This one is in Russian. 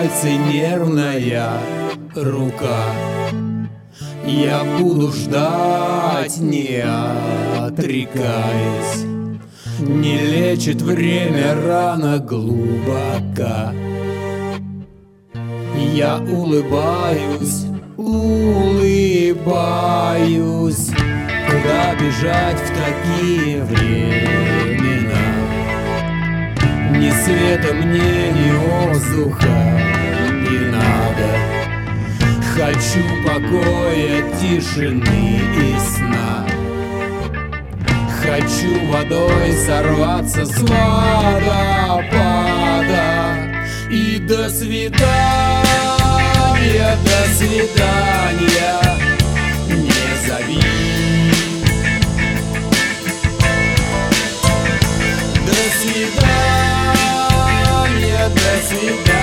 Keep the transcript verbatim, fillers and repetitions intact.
пальцы, нервная рука. Я буду ждать, не отрекаясь. Не лечит время рана глубока. Я улыбаюсь, улыбаюсь. Куда бежать в такие времена? Ни света мне, ни воздуха не надо. Хочу покоя, тишины и сна. Хочу водой сорваться с водопада. И до свидания, до свидания, не зови. До свидания, до свидания.